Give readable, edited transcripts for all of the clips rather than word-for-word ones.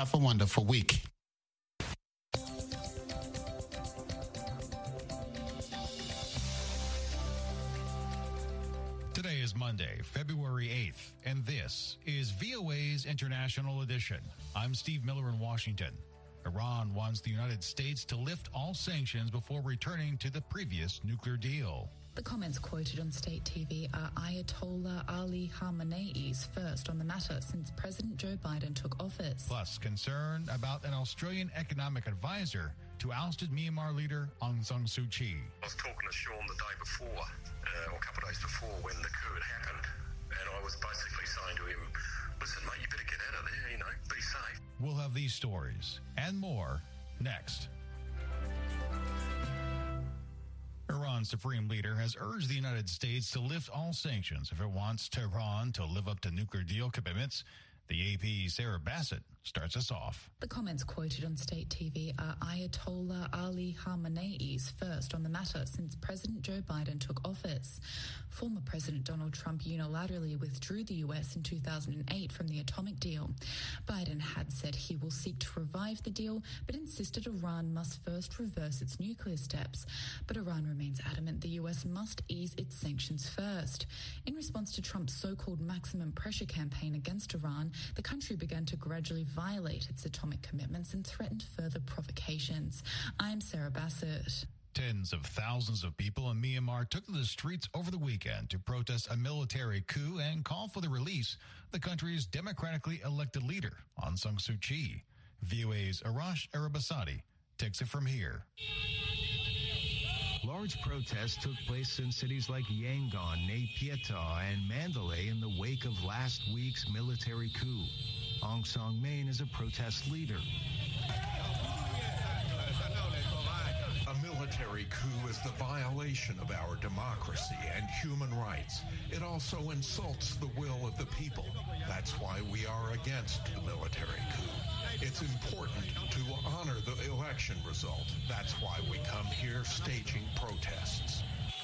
Have a wonderful week. Today is Monday, February 8th, and this is VOA's International Edition. I'm Steve Miller in Washington. Iran wants the United States to lift all sanctions before returning to the previous nuclear deal. The comments quoted on state TV are Ayatollah Ali Khamenei's first on the matter since President Joe Biden took office. Plus, concern about an Australian economic advisor to ousted Myanmar leader Aung San Suu Kyi. I was talking to Sean the day before, or a couple of days before, when the coup had happened, and I was basically saying to him, listen, mate, you better get out of there, be safe. We'll have these stories and more next. Iran's supreme leader has urged the United States to lift all sanctions if it wants Tehran to live up to nuclear deal commitments. The AP's Sarah Bassett starts us off. The comments quoted on state TV are Ayatollah Ali Khamenei's first on the matter since President Joe Biden took office. Former President Donald Trump unilaterally withdrew the U.S. in 2008 from the atomic deal. Biden had said he will seek to revive the deal, but insisted Iran must first reverse its nuclear steps. But Iran remains adamant the U.S. must ease its sanctions first. In response to Trump's so-called maximum pressure campaign against Iran, the country began to gradually violate its atomic commitments and threatened further provocations. I'm Sarah Bassett. Tens of thousands of people in Myanmar took to the streets over the weekend to protest a military coup and call for the release of the country's democratically elected leader, Aung San Suu Kyi. VOA's Arash Arabasadi takes it from here. Large protests took place in cities like Yangon, Naypyidaw, and Mandalay in the wake of last week's military coup. Aung San Main is a protest leader. A military coup is the violation of our democracy and human rights. It also insults the will of the people. That's why we are against the military coup. It's important to honor the election result. That's why we come here staging protests.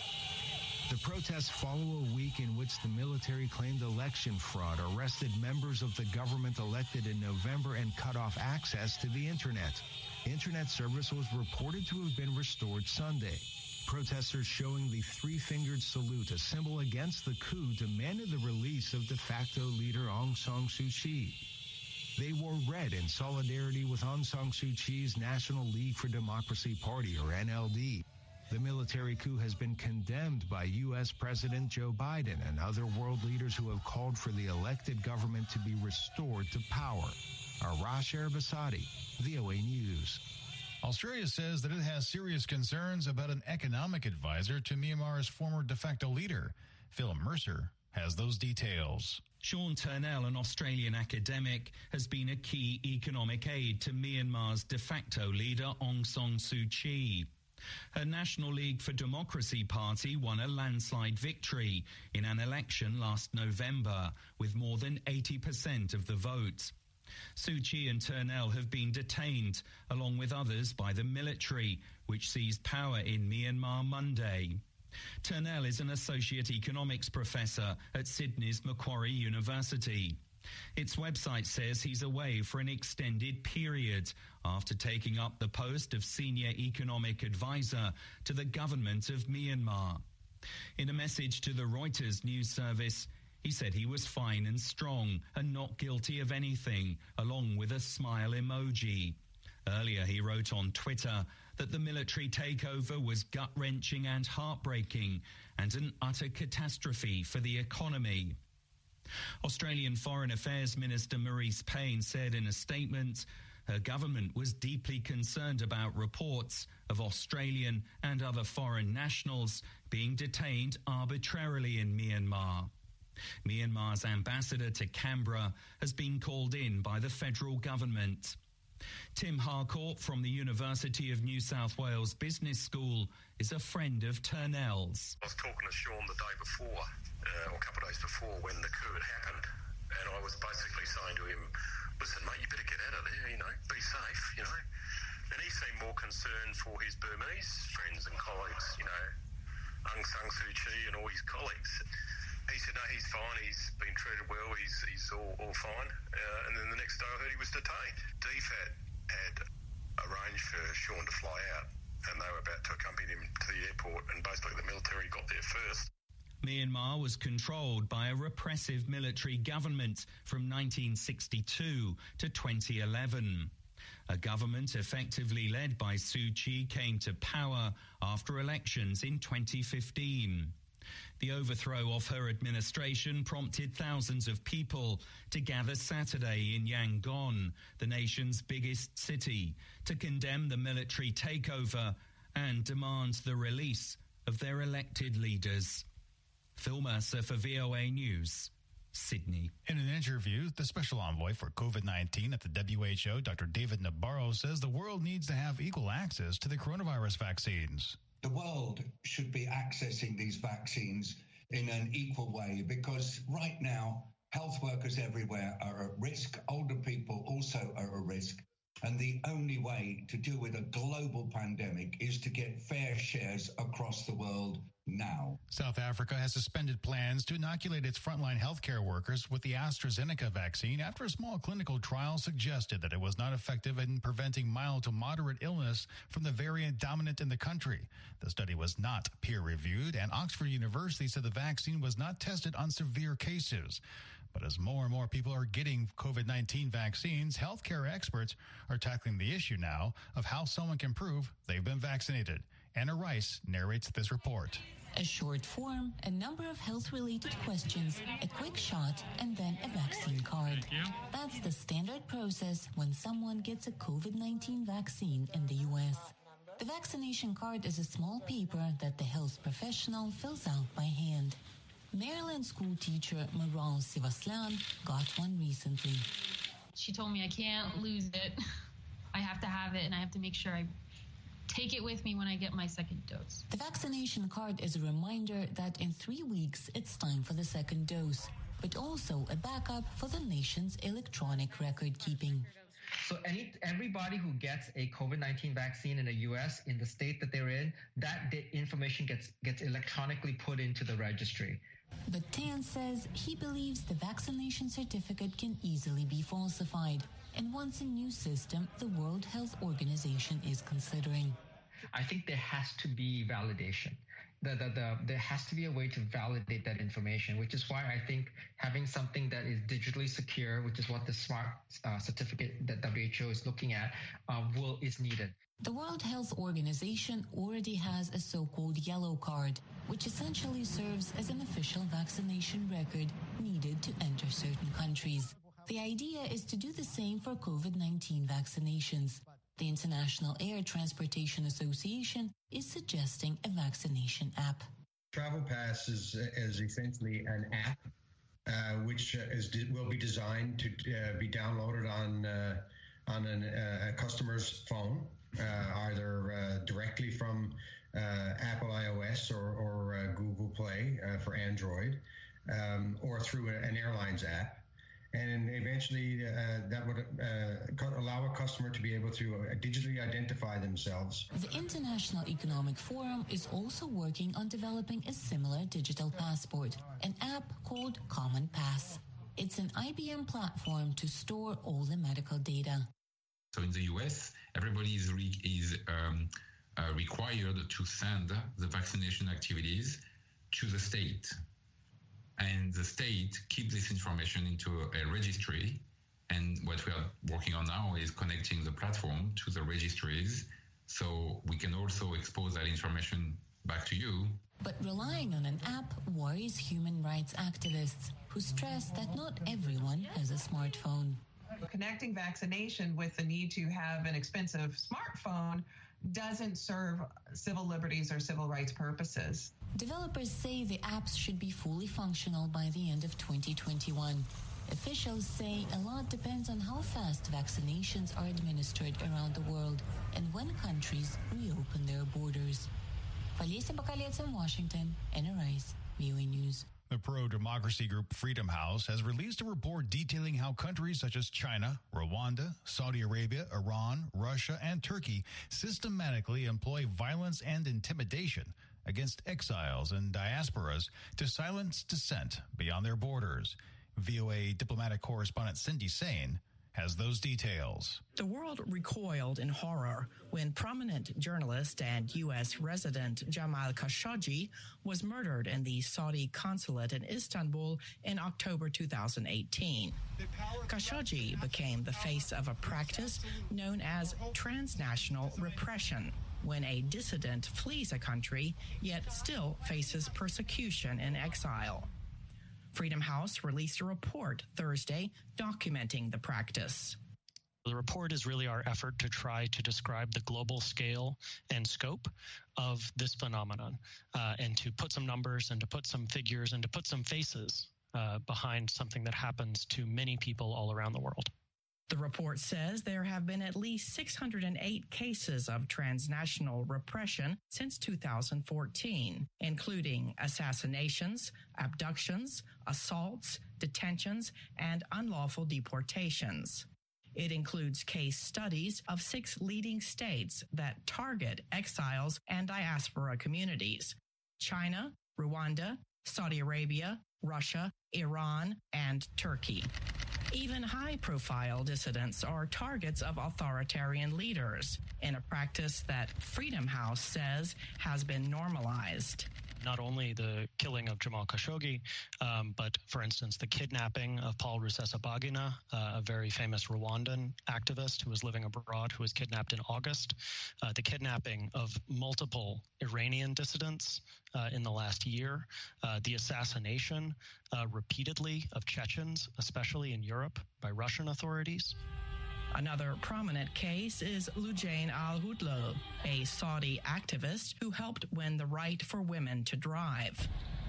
The protests follow a week in which the military claimed election fraud, arrested members of the government elected in November, and cut off access to the internet. Internet service was reported to have been restored Sunday. Protesters showing the three-fingered salute, a symbol against the coup, demanded the release of de facto leader Aung San Suu Kyi. They wore red in solidarity with Aung San Suu Kyi's National League for Democracy Party, or NLD. The military coup has been condemned by U.S. President Joe Biden and other world leaders who have called for the elected government to be restored to power. Arash Arabasadi, VOA News. Australia says that it has serious concerns about an economic advisor to Myanmar's former de facto leader. Philip Mercer has those details. Sean Turnell, an Australian academic, has been a key economic aid to Myanmar's de facto leader Aung San Suu Kyi. Her National League for Democracy party won a landslide victory in an election last November with more than 80% of the vote. Suu Kyi and Turnell have been detained, along with others, by the military, which seized power in Myanmar Monday. Turnell is an associate economics professor at Sydney's Macquarie University. Its website says he's away for an extended period after taking up the post of senior economic advisor to the government of Myanmar. In a message to the Reuters news service, he said he was fine and strong and not guilty of anything, along with a smile emoji. Earlier, he wrote on Twitter that the military takeover was gut-wrenching and heartbreaking and an utter catastrophe for the economy. Australian Foreign Affairs Minister Marise Payne said in a statement her government was deeply concerned about reports of Australian and other foreign nationals being detained arbitrarily in Myanmar. Myanmar's ambassador to Canberra has been called in by the federal government. Tim Harcourt from the University of New South Wales Business School is a friend of Turnell's. I was talking to Sean the day before, or a couple of days before, when the coup had happened, and I was basically saying to him, listen, mate, you better get out of there, be safe, And he seemed more concerned for his Burmese friends and colleagues, Aung San Suu Kyi and all his colleagues. He said, no, he's fine, he's been treated well, he's all fine. And then the next day I heard he was detained. DFAT had arranged for Sean to fly out, and they were about to accompany him to the airport, and basically the military got there first. Myanmar was controlled by a repressive military government from 1962 to 2011. A government effectively led by Suu Kyi came to power after elections in 2015. The overthrow of her administration prompted thousands of people to gather Saturday in Yangon, the nation's biggest city, to condemn the military takeover and demand the release of their elected leaders. Phil Mercer for VOA News, Sydney. In an interview, the special envoy for COVID-19 at the WHO, Dr. David Nabarro, says the world needs to have equal access to the coronavirus vaccines. The world should be accessing these vaccines in an equal way because right now, health workers everywhere are at risk. Older people also are at risk. And the only way to deal with a global pandemic is to get fair shares across the world now. South Africa has suspended plans to inoculate its frontline healthcare workers with the AstraZeneca vaccine after a small clinical trial suggested that it was not effective in preventing mild to moderate illness from the variant dominant in the country. The study was not peer-reviewed, and Oxford University said the vaccine was not tested on severe cases. But as more and more people are getting COVID-19 vaccines, healthcare experts are tackling the issue now of how someone can prove they've been vaccinated. Anna Rice narrates this report. A short form, a number of health-related questions, a quick shot, and then a vaccine card. That's the standard process when someone gets a COVID-19 vaccine in the U.S. The vaccination card is a small paper that the health professional fills out by hand. Maryland school teacher Maral Sivaslan got one recently. She told me I can't lose it. I have to have it, and I have to make sure I take it with me when I get my second dose. The vaccination card is a reminder that in 3 weeks it's time for the second dose, but also a backup for the nation's electronic record keeping. So everybody who gets a COVID-19 vaccine in the U.S., in the state that they're in, that information gets electronically put into the registry. But Tan says he believes the vaccination certificate can easily be falsified and wants a new system the World Health Organization is considering. I think there has to be validation. There has to be a way to validate that information, which is why I think having something that is digitally secure, which is what the SMART certificate that WHO is looking at, is needed. The World Health Organization already has a so-called yellow card, which essentially serves as an official vaccination record needed to enter certain countries. The idea is to do the same for COVID-19 vaccinations. The International Air Transportation Association is suggesting a vaccination app. Travel Pass is essentially an app which will be designed to be downloaded on a customer's phone, either directly from Apple iOS or Google Play for Android, or through an airline's app. And eventually that would allow a customer to be able to digitally identify themselves. The International Economic Forum is also working on developing a similar digital passport, an app called Common Pass. It's an IBM platform to store all the medical data. So in the US, everybody is required to send the vaccination activities to the state. And the state keeps this information into a registry. And what we are working on now is connecting the platform to the registries so we can also expose that information back to you. But relying on an app worries human rights activists who stress that not everyone has a smartphone. Connecting vaccination with the need to have an expensive smartphone doesn't serve civil liberties or civil rights purposes. Developers say the apps should be fully functional by the end of 2021. Officials say a lot depends on how fast vaccinations are administered around the world and when countries reopen their borders. Felicia Bacalets in Washington, Anna Rice, VOA News. The pro-democracy group Freedom House has released a report detailing how countries such as China, Rwanda, Saudi Arabia, Iran, Russia, and Turkey systematically employ violence and intimidation against exiles and diasporas to silence dissent beyond their borders. VOA diplomatic correspondent Cindy Sain has those details. The world recoiled in horror when prominent journalist and U.S. resident Jamal Khashoggi was murdered in the Saudi consulate in Istanbul in October 2018. Khashoggi became the face of a practice known as transnational repression, when a dissident flees a country yet still faces persecution in exile. Freedom House released a report Thursday documenting the practice. The report is really our effort to try to describe the global scale and scope of this phenomenon, and to put some numbers and to put some figures and to put some faces behind something that happens to many people all around the world. The report says there have been at least 608 cases of transnational repression since 2014, including assassinations, abductions, assaults, detentions, and unlawful deportations. It includes case studies of 6 leading states that target exiles and diaspora communities: China, Rwanda, Saudi Arabia, Russia, Iran, and Turkey. Even high-profile dissidents are targets of authoritarian leaders, in a practice that Freedom House says has been normalized. Not only the killing of Jamal Khashoggi, but, for instance, the kidnapping of Paul Rusesabagina, a very famous Rwandan activist who was living abroad, who was kidnapped in August, the kidnapping of multiple Iranian dissidents in the last year, the assassination repeatedly of Chechens, especially in Europe, by Russian authorities. Another prominent case is Loujain al-Houdlo, a Saudi activist who helped win the right for women to drive.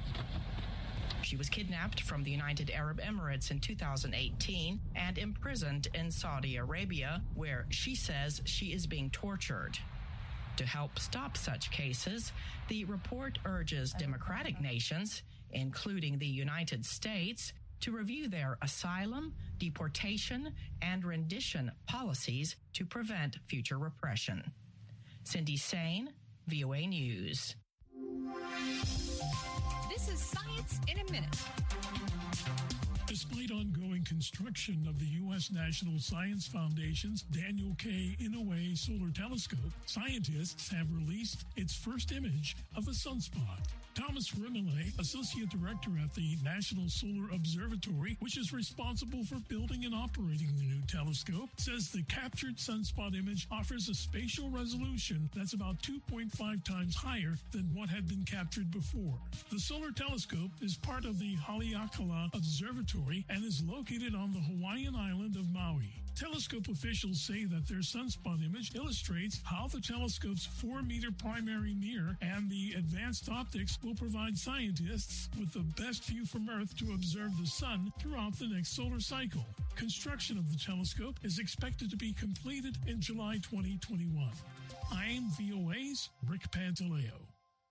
She was kidnapped from the United Arab Emirates in 2018 and imprisoned in Saudi Arabia, where she says she is being tortured. To help stop such cases, the report urges democratic nations, including the United States, to review their asylum, deportation, and rendition policies to prevent future repression. Cindy Sain, VOA News. This is Science in a Minute. Despite ongoing construction of the U.S. National Science Foundation's Daniel K. Inouye Solar Telescope, scientists have released its first image of a sunspot. Thomas Rimele, Associate Director at the National Solar Observatory, which is responsible for building and operating the new telescope, says the captured sunspot image offers a spatial resolution that's about 2.5 times higher than what had been captured before. The solar telescope is part of the Haleakala Observatory and is located on the Hawaiian island of Maui. Telescope officials say that their sunspot image illustrates how the telescope's 4-meter primary mirror and the advanced optics will provide scientists with the best view from Earth to observe the sun throughout the next solar cycle. Construction of the telescope is expected to be completed in July 2021. I'm VOA's Rick Pantaleo.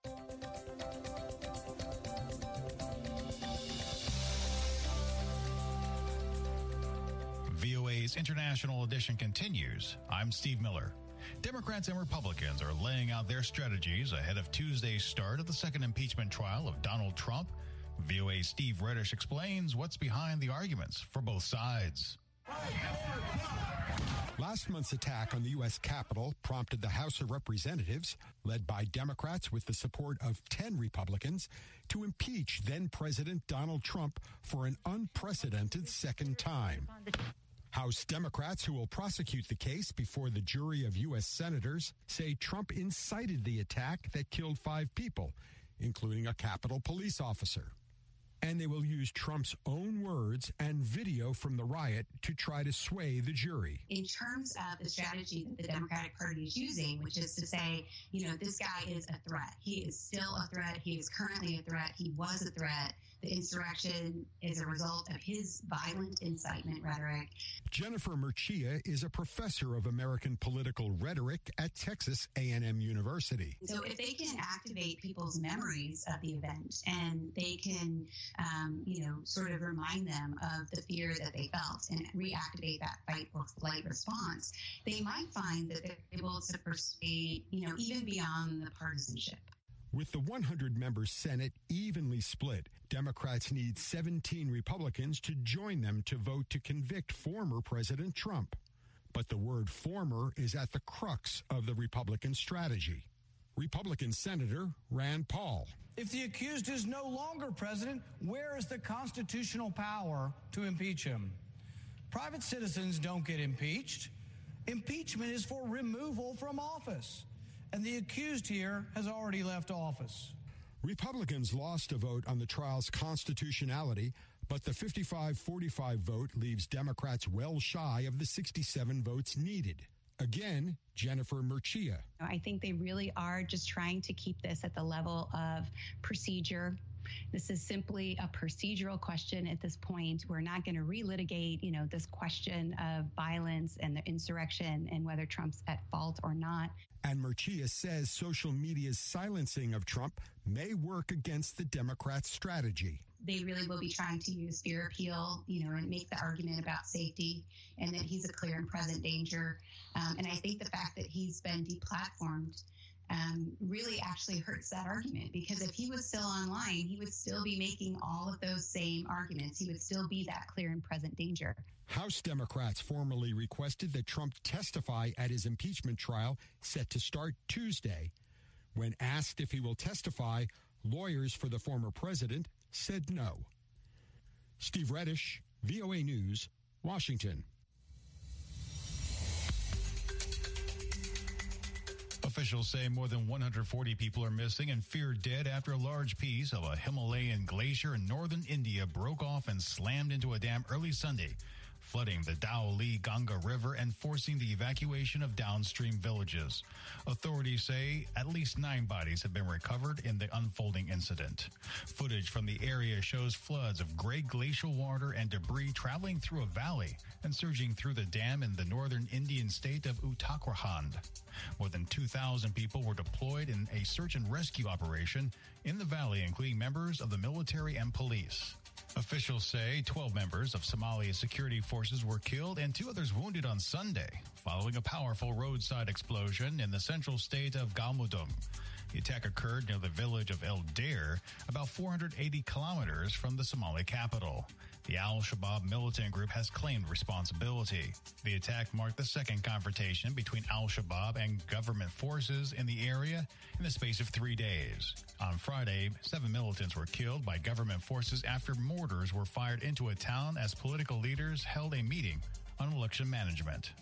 VOA's International Edition continues. I'm Steve Miller. Democrats and Republicans are laying out their strategies ahead of Tuesday's start of the second impeachment trial of Donald Trump. VOA's Steve Reddish explains what's behind the arguments for both sides. Last month's attack on the U.S. Capitol prompted the House of Representatives, led by Democrats with the support of 10 Republicans, to impeach then-President Donald Trump for an unprecedented second time. House Democrats, who will prosecute the case before the jury of U.S. senators, say Trump incited the attack that killed 5 people, including a Capitol police officer. And they will use Trump's own words and video from the riot to try to sway the jury. In terms of the strategy that the Democratic Party is using, which is to say, this guy is a threat. He is still a threat. He is currently a threat. He was a threat. The insurrection is a result of his violent incitement rhetoric. Jennifer Murcia is a professor of American political rhetoric at Texas A&M University. So if they can activate people's memories of the event and they can, sort of remind them of the fear that they felt and reactivate that fight or flight response, they might find that they're able to persuade, even beyond the partisanship. With the 100-member Senate evenly split, Democrats need 17 Republicans to join them to vote to convict former President Trump. But the word former is at the crux of the Republican strategy. Republican Senator Rand Paul. If the accused is no longer president, where is the constitutional power to impeach him? Private citizens don't get impeached. Impeachment is for removal from office. And the accused here has already left office. Republicans lost a vote on the trial's constitutionality, but the 55-45 vote leaves Democrats well shy of the 67 votes needed. Again, Jennifer Murcia. I think they really are just trying to keep this at the level of procedure. This is simply a procedural question at this point. We're not going to relitigate, this question of violence and the insurrection and whether Trump's at fault or not. And Murcia says social media's silencing of Trump may work against the Democrats' strategy. They really will be trying to use fear appeal, and make the argument about safety and that he's a clear and present danger. And I think the fact that he's been deplatformed really actually hurts that argument, because if he was still online, he would still be making all of those same arguments. He would still be that clear and present danger. House Democrats formally requested that Trump testify at his impeachment trial set to start Tuesday. When asked if he will testify, lawyers for the former president said no. Steve Reddish, VOA News, Washington. Officials say more than 140 people are missing and feared dead after a large piece of a Himalayan glacier in northern India broke off and slammed into a dam early Sunday, flooding the Dhauli Ganga River and forcing the evacuation of downstream villages. Authorities say at least 9 bodies have been recovered in the unfolding incident. Footage from the area shows floods of gray glacial water and debris traveling through a valley and surging through the dam in the northern Indian state of Uttarakhand. More than 2,000 people were deployed in a search and rescue operation in the valley, including members of the military and police. Officials say 12 members of Somalia's security forces were killed and 2 others wounded on Sunday following a powerful roadside explosion in the central state of Galmudug. The attack occurred near the village of El Deir, about 480 kilometers from the Somali capital. The Al-Shabaab militant group has claimed responsibility. The attack marked the second confrontation between Al-Shabaab and government forces in the area in the space of 3 days. On Friday, 7 militants were killed by government forces after mortars were fired into a town as political leaders held a meeting on election management.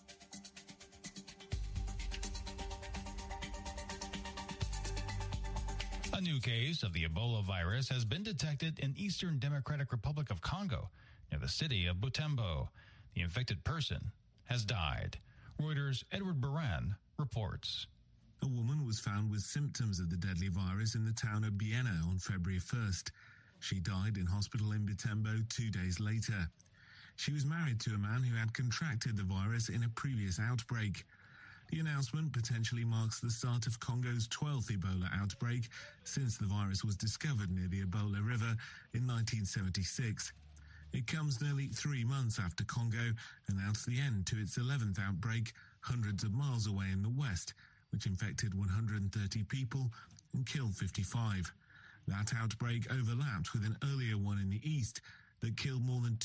A new case of the Ebola virus has been detected in Eastern Democratic Republic of Congo, near the city of Butembo. The infected person has died. Reuters' Edward Baran reports. A woman was found with symptoms of the deadly virus in the town of Biena on February 1st. She died in hospital in Butembo 2 days later. She was married to a man who had contracted the virus in a previous outbreak. The announcement potentially marks the start of Congo's 12th Ebola outbreak since the virus was discovered near the Ebola River in 1976. It comes nearly 3 months after Congo announced the end to its 11th outbreak hundreds of miles away in the west, which infected 130 people and killed 55. That outbreak overlapped with an earlier one in the east that killed more than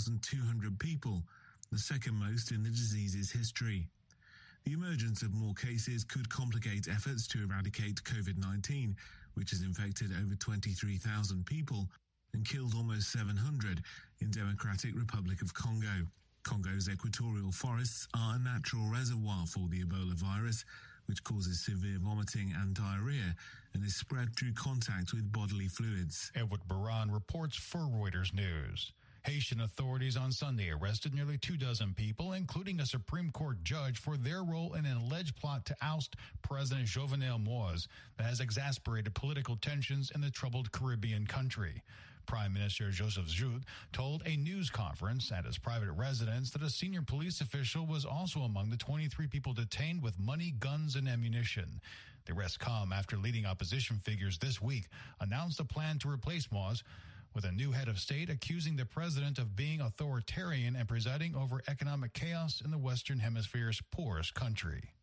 2,200 people, the second most in the disease's history. The emergence of more cases could complicate efforts to eradicate COVID-19, which has infected over 23,000 people and killed almost 700 in Democratic Republic of Congo. Congo's equatorial forests are a natural reservoir for the Ebola virus, which causes severe vomiting and diarrhea and is spread through contact with bodily fluids. Edward Baran reports for Reuters News. Haitian authorities on Sunday arrested nearly 24 people, including a Supreme Court judge, for their role in an alleged plot to oust President Jovenel Moïse that has exacerbated political tensions in the troubled Caribbean country. Prime Minister Joseph Jout told a news conference at his private residence that a senior police official was also among the 23 people detained with money, guns, and ammunition. The arrests come after leading opposition figures this week announced a plan to replace Moïse with a new head of state accusing the president of being authoritarian and presiding over economic chaos in the Western Hemisphere's poorest country.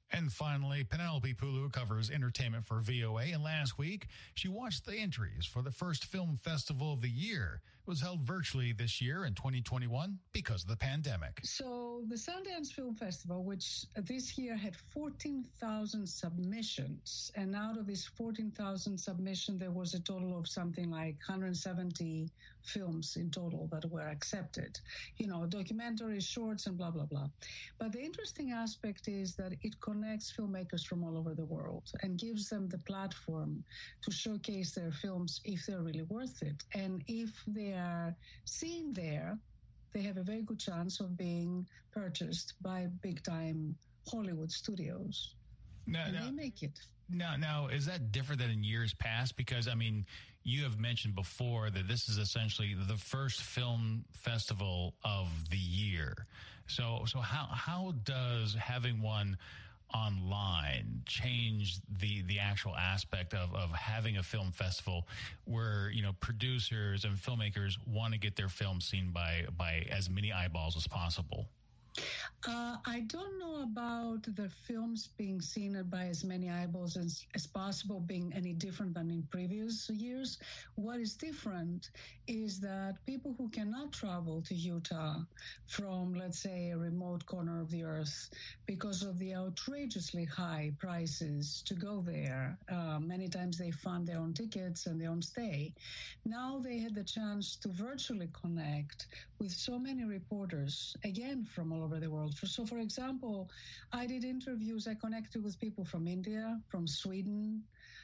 And finally, Penelope Pulu covers entertainment for VOA. And last week, she watched the entries for the first film festival of the year. It was held virtually this year in 2021 because of the pandemic. So the Sundance Film Festival, which this year had 14,000 submissions, and out of these 14,000 submissions, there was a total of something like 170 films in total that were accepted. You know, documentaries, shorts, and blah, blah, blah. But the interesting aspect is that it connects filmmakers from all over the world and gives them the platform to showcase their films if they're really worth it. And if they are seen there, they have a very good chance of being purchased by big-time Hollywood studios. They make it. Now, is that different than in years past? Because, I mean, you have mentioned before that this is essentially the first film festival of the year. So how does having one online change the actual aspect of having a film festival where, you know, producers and filmmakers want to get their film seen by as many eyeballs as possible? I don't know about the films being seen by as many eyeballs as possible being any different than in previous years. What is different is that people who cannot travel to Utah from, let's say, a remote corner of the earth because of the outrageously high prices to go there, many times they fund their own tickets and their own stay. Now they had the chance to virtually connect with so many reporters, again, from all over the world. So, for example, I did interviews. I connected with people from India, from Sweden,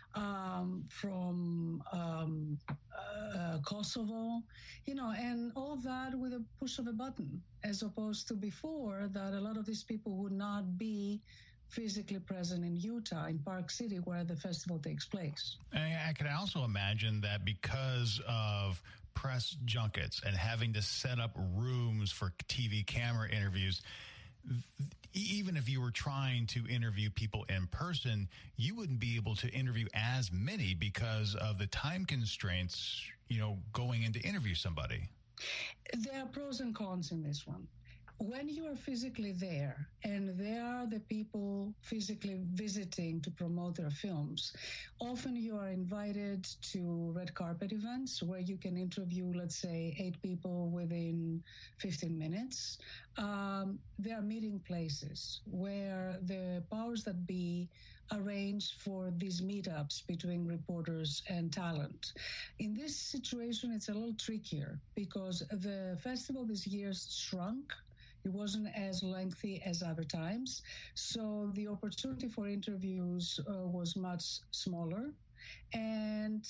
from Kosovo, you know, and all of that with a push of a button, as opposed to before that a lot of these people would not be physically present in Utah, in Park City, where the festival takes place. And I can also imagine that because of press junkets and having to set up rooms for TV camera interviews, even if you were trying to interview people in person, you wouldn't be able to interview as many because of the time constraints, you know, going in to interview somebody. There are pros and cons in this one. When you are physically there and there are the people physically visiting to promote their films, often you are invited to red carpet events where you can interview, let's say, 8 people within 15 minutes. There are meeting places where the powers that be arrange for these meetups between reporters and talent. In this situation, it's a little trickier because the festival this year shrunk. It wasn't as lengthy as other times. So the opportunity for interviews was much smaller. And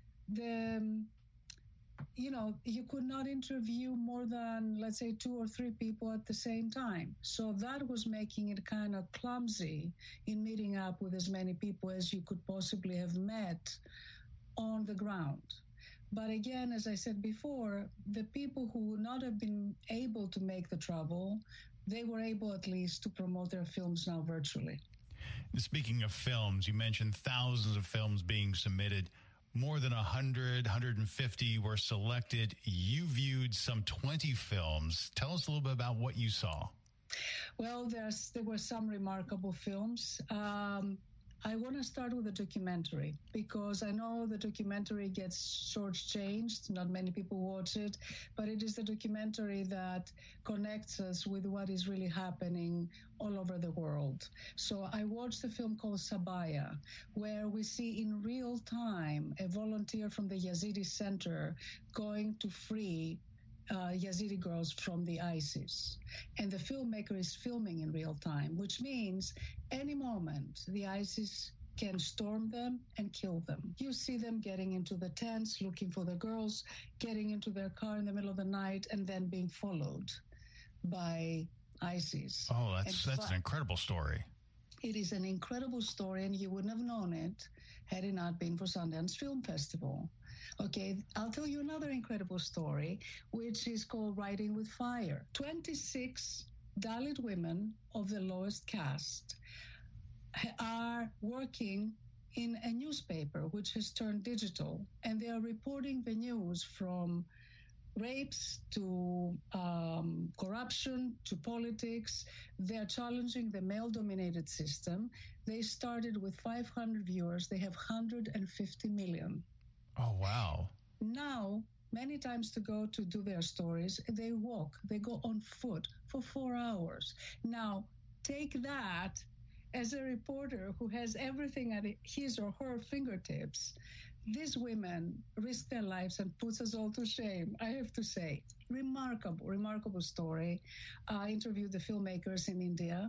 you could not interview more than, let's say, 2 or 3 people at the same time. So that was making it kind of clumsy in meeting up with as many people as you could possibly have met on the ground. But again, as I said before, the people who would not have been able to make the travel, they were able at least to promote their films now virtually. Speaking of films, you mentioned thousands of films being submitted. More than 100, 150 were selected. You viewed some 20 films. Tell us a little bit about what you saw. Well, there were some remarkable films. I want to start with a documentary because I know the documentary gets shortchanged. Not many people watch it, but it is the documentary that connects us with what is really happening all over the world. So I watched a film called Sabaya, where we see in real time a volunteer from the Yazidi Center going to free Yazidi girls from the ISIS. And the filmmaker is filming in real time, which means any moment the ISIS can storm them and kill them. You see them getting into the tents, looking for the girls, getting into their car in the middle of the night, and then being followed by ISIS. Oh, that's an incredible story. It is an incredible story, and you wouldn't have known it had it not been for Sundance Film Festival. Okay, I'll tell you another incredible story, which is called Writing with Fire. 26 Dalit women of the lowest caste are working in a newspaper which has turned digital, and they are reporting the news from rapes to corruption to politics. They're challenging the male-dominated system. They started with 500 viewers. They have 150 million. Oh, wow. Now, many times to go to do their stories, they walk. They go on foot for 4 hours. Now, take that as a reporter who has everything at his or her fingertips. These women risk their lives and puts us all to shame, I have to say. Remarkable story. I interviewed the filmmakers in India.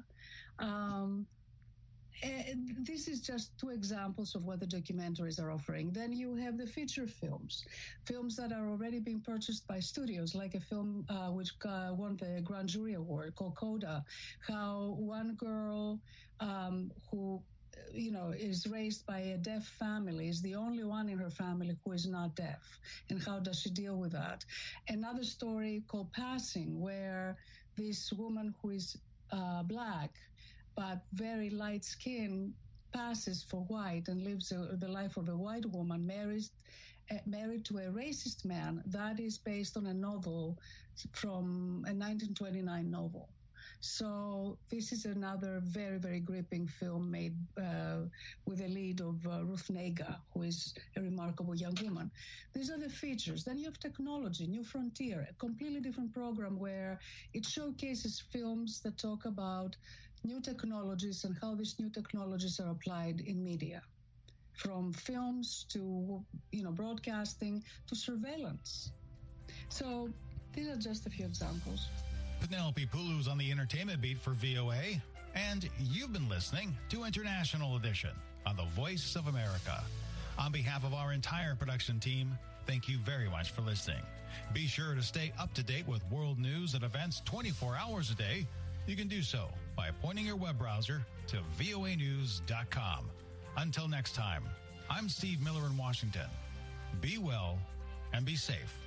This is just two examples of what the documentaries are offering. Then you have the feature films that are already being purchased by studios, like a film which won the Grand Jury Award called Coda, how one girl who is raised by a deaf family, is the only one in her family who is not deaf. And how does she deal with that? Another story called Passing, where this woman who is black, but very light skin, passes for white and lives the life of a white woman, married to a racist man. That is based on a novel from a 1929 novel. So this is another very, very gripping film made with the lead of Ruth Negga, who is a remarkable young woman. These are the features. Then you have technology, New Frontier, a completely different program where it showcases films that talk about new technologies and how these new technologies are applied in media, from films to broadcasting to surveillance. So these are just a few examples. Penelope Pulu's on the entertainment beat for VOA, and you've been listening to International Edition on the Voice of America. On behalf of our entire production team, thank you very much for listening. Be sure to stay up to date with world news and events 24 hours a day. You can do so by pointing your web browser to voanews.com. Until next time, I'm Steve Miller in Washington. Be well and be safe.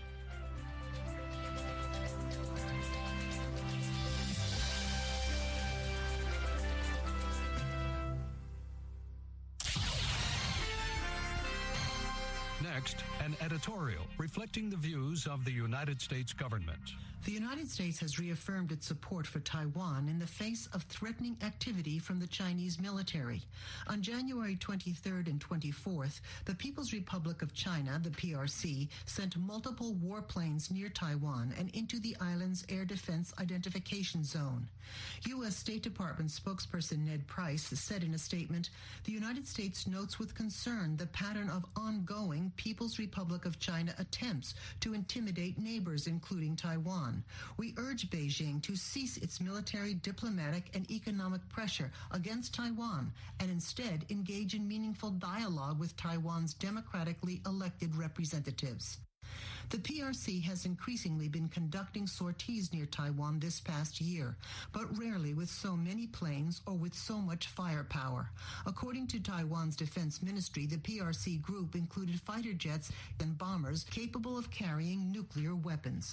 Next, an editorial reflecting the views of the United States government. The United States has reaffirmed its support for Taiwan in the face of threatening activity from the Chinese military. On January 23rd and 24th, the People's Republic of China, the PRC, sent multiple warplanes near Taiwan and into the island's air defense identification zone. U.S. State Department spokesperson Ned Price said in a statement, "The United States notes with concern the pattern of ongoing People's Republic of China attempts to intimidate neighbors, including Taiwan. We urge Beijing to cease its military, diplomatic, and economic pressure against Taiwan and instead engage in meaningful dialogue with Taiwan's democratically elected representatives." The PRC has increasingly been conducting sorties near Taiwan this past year, but rarely with so many planes or with so much firepower. According to Taiwan's defense ministry, the PRC group included fighter jets and bombers capable of carrying nuclear weapons.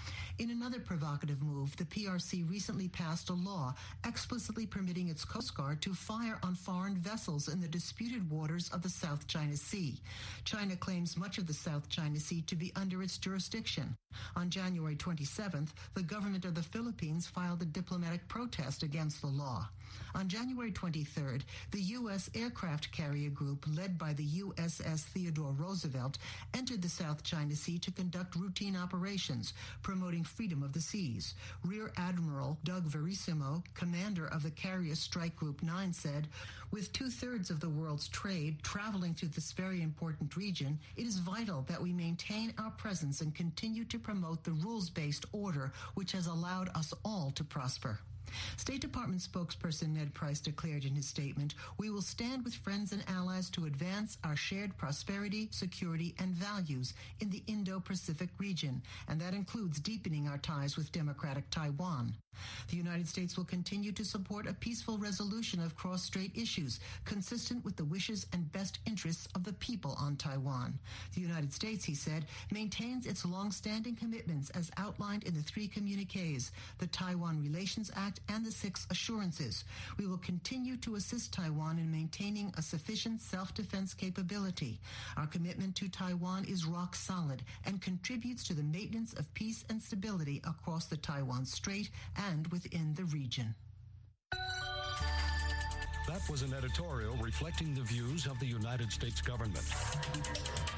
In another provocative move, the PRC recently passed a law explicitly permitting its Coast Guard to fire on foreign vessels in the disputed waters of the South China Sea. China claims much of the South China Sea to be under its jurisdiction. On January 27th, the government of the Philippines filed a diplomatic protest against the law. On January 23rd, the U.S. aircraft carrier group led by the USS Theodore Roosevelt entered the South China Sea to conduct routine operations, promoting freedom of the seas. Rear Admiral Doug Verissimo, commander of the Carrier Strike Group 9, said, "With two-thirds of the world's trade traveling through this very important region, it is vital that we maintain our presence and continue to promote the rules-based order which has allowed us all to prosper." State Department spokesperson Ned Price declared in his statement, "We will stand with friends and allies to advance our shared prosperity, security, and values in the Indo-Pacific region, and that includes deepening our ties with democratic Taiwan." The United States will continue to support a peaceful resolution of cross-strait issues consistent with the wishes and best interests of the people on Taiwan. The United States, he said, maintains its long-standing commitments as outlined in the three communiques, the Taiwan Relations Act, Act and the 6 assurances. We will continue to assist Taiwan in maintaining a sufficient self-defense capability. Our commitment to Taiwan is rock solid and contributes to the maintenance of peace and stability across the Taiwan Strait and within the region. That was an editorial reflecting the views of the United States government.